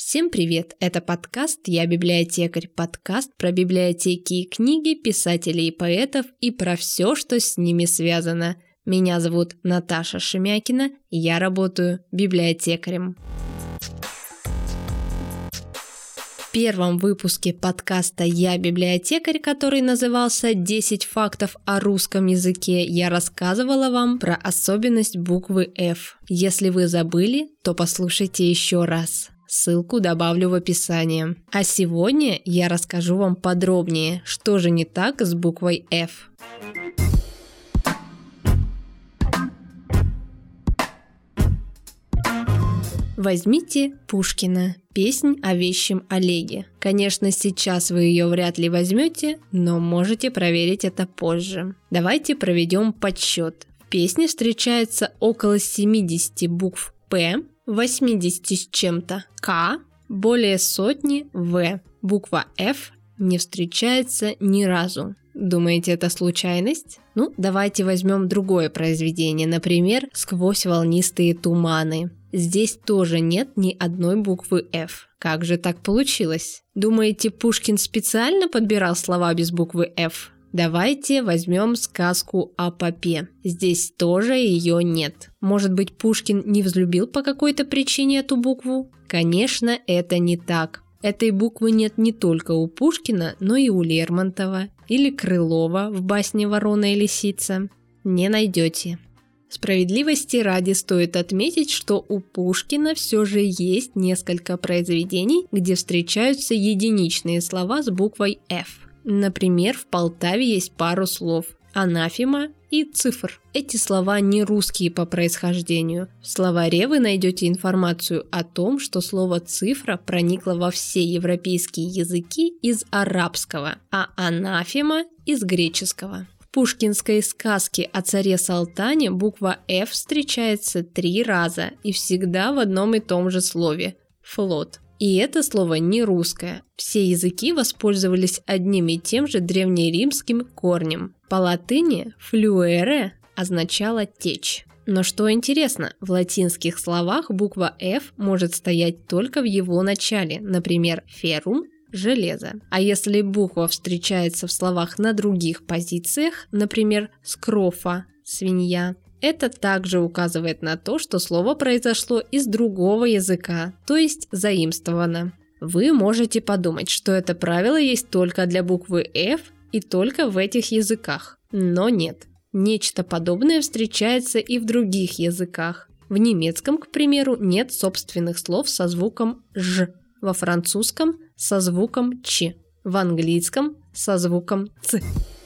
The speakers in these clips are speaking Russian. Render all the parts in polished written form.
Всем привет! Это подкаст «Я библиотекарь», подкаст про библиотеки и книги, писателей и поэтов и про все, что с ними связано. Меня зовут Наташа Шемякина, и я работаю библиотекарем. В первом выпуске подкаста «Я библиотекарь», который назывался «10 фактов о русском языке», я рассказывала вам про особенность буквы F. Если вы забыли, то послушайте еще раз. Ссылку добавлю в описании. А сегодня я расскажу вам подробнее, что же не так с буквой F. Возьмите Пушкина, песнь о вещем Олеге. Конечно, сейчас вы ее вряд ли возьмете, но можете проверить это позже. Давайте проведем подсчет. В песне встречается около 70 букв П, 80 с чем-то К, более сотни В. Буква F не встречается ни разу. Думаете, это случайность? Давайте возьмем другое произведение, например, «Сквозь волнистые туманы». Здесь тоже нет ни одной буквы F. Как же так получилось? Думаете, Пушкин специально подбирал слова без буквы F? Давайте возьмем сказку о попе. Здесь тоже ее нет. Может быть, Пушкин не взлюбил по какой-то причине эту букву? Конечно, это не так. Этой буквы нет не только у Пушкина, но и у Лермонтова или Крылова в басне «Ворона и лисица». Не найдете. Справедливости ради стоит отметить, что у Пушкина все же есть несколько произведений, где встречаются единичные слова с буквой F. Например, в Полтаве есть пару слов «анафема» и «цифр». Эти слова не русские по происхождению. В словаре вы найдете информацию о том, что слово «цифра» проникло во все европейские языки из арабского, а «анафема» – из греческого. В пушкинской сказке о царе Салтане буква F встречается 3 раза и всегда в одном и том же слове – «флот». И это слово не русское. Все языки воспользовались одним и тем же древнеримским корнем. По латыни «флюэре» означало «течь». Но что интересно, в латинских словах буква F может стоять только в его начале, например, «феррум» – «железо». А если буква встречается в словах на других позициях, например, «скрофа» – «свинья», это также указывает на то, что слово произошло из другого языка, то есть заимствовано. Вы можете подумать, что это правило есть только для буквы F и только в этих языках. Но нет. Нечто подобное встречается и в других языках. В немецком, к примеру, нет собственных слов со звуком «ж», во французском – со звуком «ч», в английском – со звуком «ц».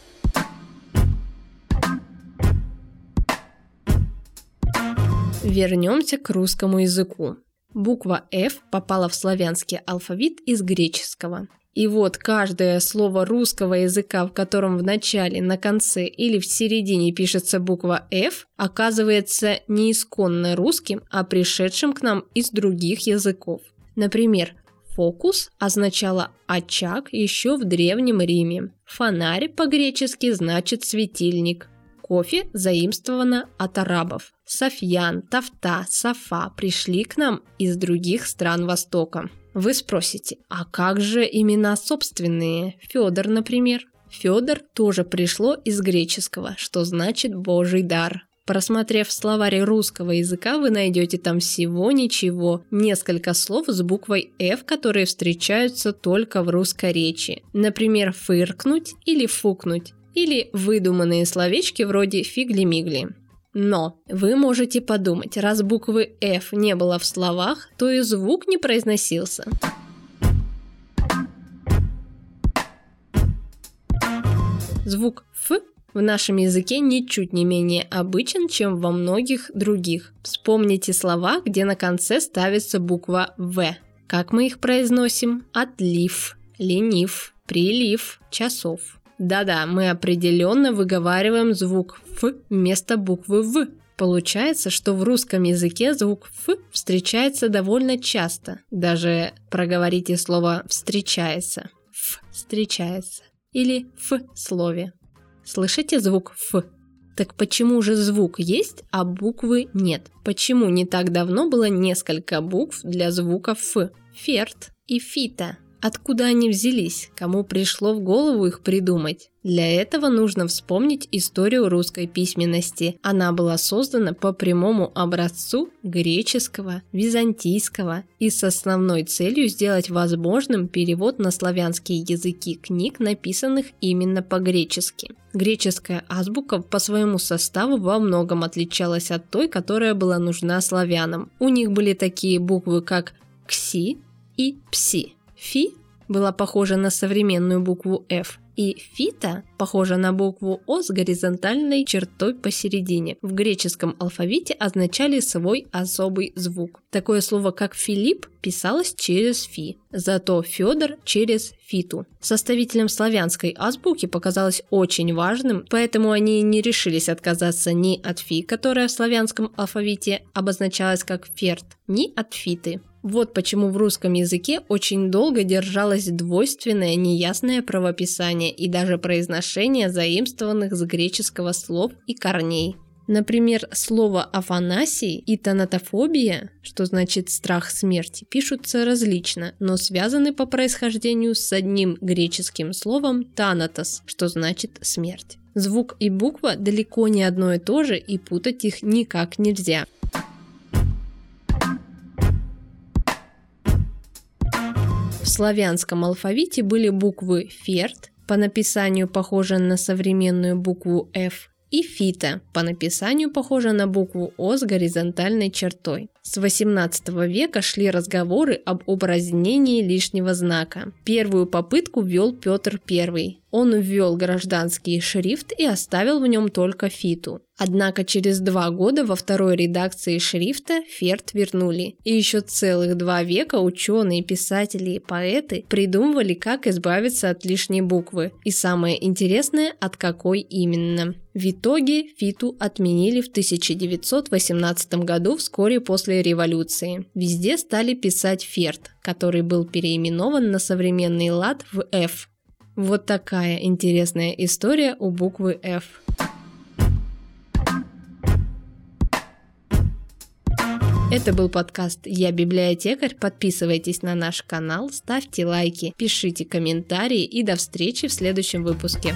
Вернемся к русскому языку. Буква F попала в славянский алфавит из греческого. И вот каждое слово русского языка, в котором в начале, на конце или в середине пишется буква F, оказывается не исконно русским, а пришедшим к нам из других языков. Например, фокус означало очаг еще в Древнем Риме. Фонарь по-гречески значит светильник. Кофе заимствовано от арабов. Софьян, тафта, софа пришли к нам из других стран Востока. Вы спросите, а как же имена собственные? Федор, например. Федор тоже пришло из греческого, что значит «божий дар». Просмотрев словарь русского языка, вы найдете там всего ничего, несколько слов с буквой F, которые встречаются только в русскоречии. Например, «фыркнуть» или «фукнуть». Или выдуманные словечки вроде «фигли-мигли». Но вы можете подумать, раз буквы F не было в словах, то и звук не произносился. Звук «ф» в нашем языке ничуть не менее обычен, чем во многих других. Вспомните слова, где на конце ставится буква «в». Как мы их произносим? Отлив, ленив, прилив, часов. Да-да, мы определенно выговариваем звук «ф» вместо буквы «в». Получается, что в русском языке звук «ф» встречается довольно часто. Даже проговорите слово «встречается». «Ф» встречается. Или «ф» слове. Слышите звук «ф»? Так почему же звук есть, а буквы нет? Почему не так давно было несколько букв для звука «ф»? Ферт и фита. Откуда они взялись? Кому пришло в голову их придумать? Для этого нужно вспомнить историю русской письменности. Она была создана по прямому образцу греческого, византийского и с основной целью сделать возможным перевод на славянские языки книг, написанных именно по-гречески. Греческая азбука по своему составу во многом отличалась от той, которая была нужна славянам. У них были такие буквы, как кси и пси. Фи была похожа на современную букву F, и фита похожа на букву О с горизонтальной чертой посередине. В греческом алфавите означали свой особый звук. Такое слово, как Филипп, писалось через фи, зато Федор через фиту. Составителям славянской азбуки показалось очень важным, поэтому они не решились отказаться ни от фи, которая в славянском алфавите обозначалась как ферт, ни от фиты. Вот почему в русском языке очень долго держалось двойственное, неясное правописание и даже произношение заимствованных с греческого слов и корней. Например, слово «афанасий» и «танатофобия», что значит «страх смерти», пишутся различно, но связаны по происхождению с одним греческим словом «танатос», что значит «смерть». Звук и буква далеко не одно и то же, и путать их никак нельзя. В славянском алфавите были буквы «ферт», по написанию похожа на современную букву «F», и «фита», по написанию похожа на букву «О» с горизонтальной чертой. С XVIII века шли разговоры об упразднении лишнего знака. Первую попытку ввел Петр I. Он ввел гражданский шрифт и оставил в нем только фиту. Однако через 2 года во второй редакции шрифта ферт вернули. И еще целых 2 века ученые, писатели и поэты придумывали, как избавиться от лишней буквы. И самое интересное, от какой именно. В итоге фиту отменили в 1918 году, вскоре после революции. Везде стали писать ферт, который был переименован на современный лад в F. Вот такая интересная история у буквы F. Это был подкаст «Я библиотекарь». Подписывайтесь на наш канал, ставьте лайки, пишите комментарии и до встречи в следующем выпуске.